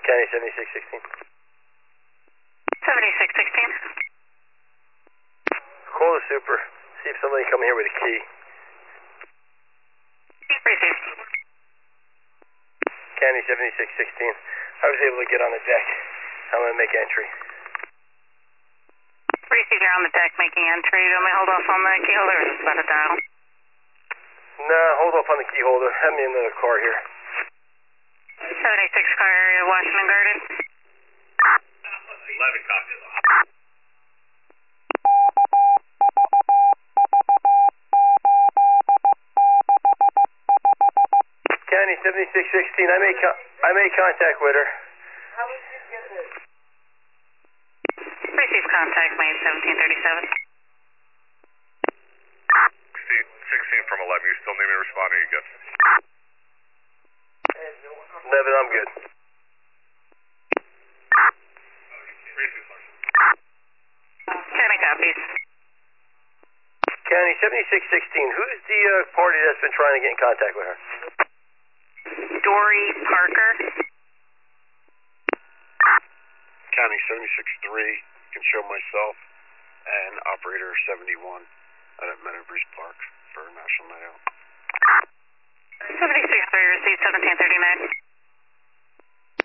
County 7616. 7616. Call the super. See if somebody come here with a key. Received. County 7616. I was able to get on the deck. I'm going to make entry. Received, you're on the deck making entry. Do you want me to hold off on the key holder or is this about to dial? Nah, hold off on the key holder. Have me another car here. 786 car area, Washington Garden. 11 copies. County 7616. I made contact with her. Received contact made 1737. 16 from 11. You still need me to respond to you guys? 11, I'm good. County copies. County 7616. Who's the party that's been trying to get in contact with her? Dory Parker. County 763. Can show myself and operator 71 at Meadowbreeze Park for National Night Out. 763 received 1739.